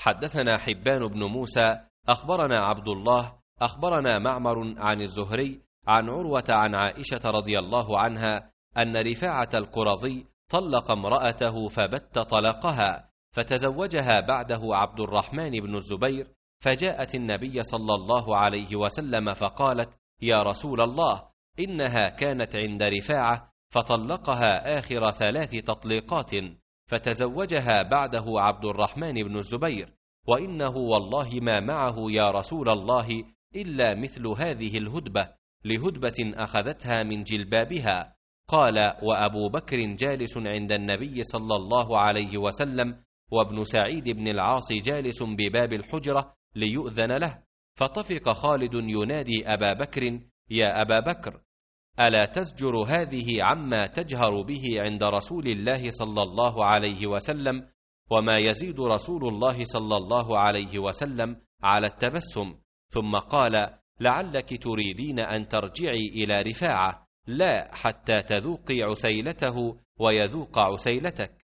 حدثنا حبان بن موسى أخبرنا عبد الله أخبرنا معمر عن الزهري عن عروة عن عائشة رضي الله عنها أن رفاعة القرظي طلق امرأته فبت طلقها، فتزوجها بعده عبد الرحمن بن الزبير، فجاءت النبي صلى الله عليه وسلم فقالت: يا رسول الله، إنها كانت عند رفاعة فطلقها آخر 3 تطليقات، فتزوجها بعده عبد الرحمن بن الزبير، وإنه والله ما معه يا رسول الله إلا مثل هذه الهدبة، لهدبة أخذتها من جلبابها. قال: وأبو بكر جالس عند النبي صلى الله عليه وسلم، وابن سعيد بن العاص جالس بباب الحجرة ليؤذن له، فطفق خالد ينادي أبا بكر: يا أبا بكر، ألا تزجر هذه عما تجهر به عند رسول الله صلى الله عليه وسلم، وما يزيد رسول الله صلى الله عليه وسلم على التبسم. ثم قال: لعلك تريدين أن ترجعي إلى رفاعة، لا حتى تذوقي عسيلته ويذوق عسيلتك.